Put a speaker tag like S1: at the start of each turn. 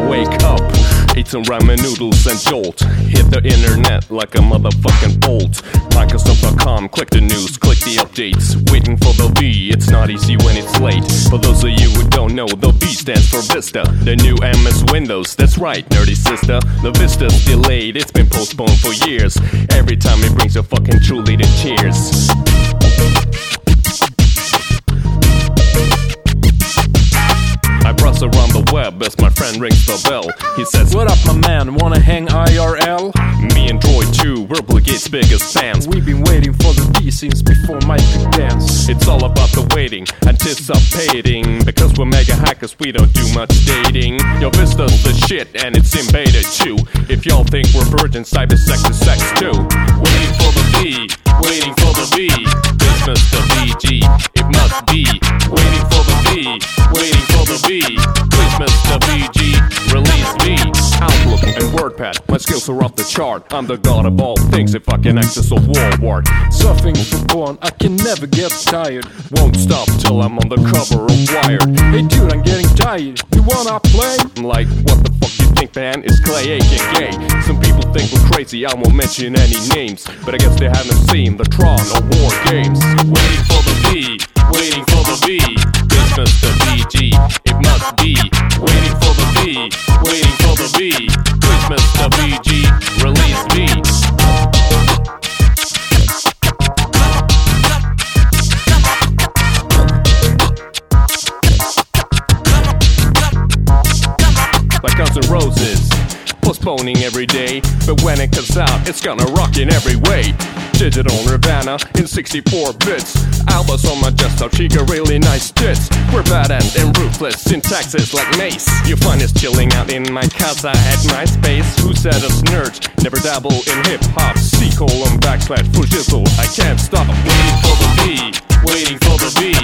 S1: wake up, eat some ramen noodles and jolt. Hit the internet like a motherfucking bolt. Microsoft.com, click the news, click the updates. Waiting for the V, it's not easy when it's late. For those of you who don't know, the V stands for Vista, the new MS Windows. That's right, nerdy sister, the Vista's delayed. It's been postponed for years. Every time it brings a fucking truly to tears. I browse around the web as my friend rings the bell. He says,
S2: "What up, my man? Wanna hang IRL?"
S1: Me and Troy too, we're Bill Gates' biggest fans.
S2: We've been waiting for the D since before Mike could dance.
S1: It's all about the waiting, anticipating. Because we're mega hackers, we don't do much dating. Yo, Vista's the shit, and it's in beta too. If y'all think we're virgins, cybersex is sex too. Waiting for the V, waiting for the V. This Mr. VG, it must be. Waiting for the V, waiting for the V. Please, Mr. VG, release me. Outlook and WordPad, my skills are off the chart. I'm the god of all things if I can access a wall.
S2: Surfing for porn, I can never get tired.
S1: Won't stop till I'm on the cover of Wired.
S2: Hey dude, I'm getting tired. You wanna play?
S1: I'm like, what the fuck you think, man? Is Clay aka? Some people think we're crazy, I won't mention any names. But I guess they haven't seen the Tron or War Games. Waiting for the V, waiting for the V. This Mr. VG, it must be. Waiting for the V, waiting for the V. Please, Mr. VG, release me. Like Guns N' Roses, postponing every day, but when it comes out, it's gonna rock in every way. Digital Nirvana in 64 bits. Albums on my desktop, she got really nice tits. We're badass and ruthless, syntax is like Mace. You find us chilling out in my casa at MySpace. Who said us nerds never dabble in hip-hop? C:// Fujizzle, I can't stop. Waiting for the V, waiting for the V.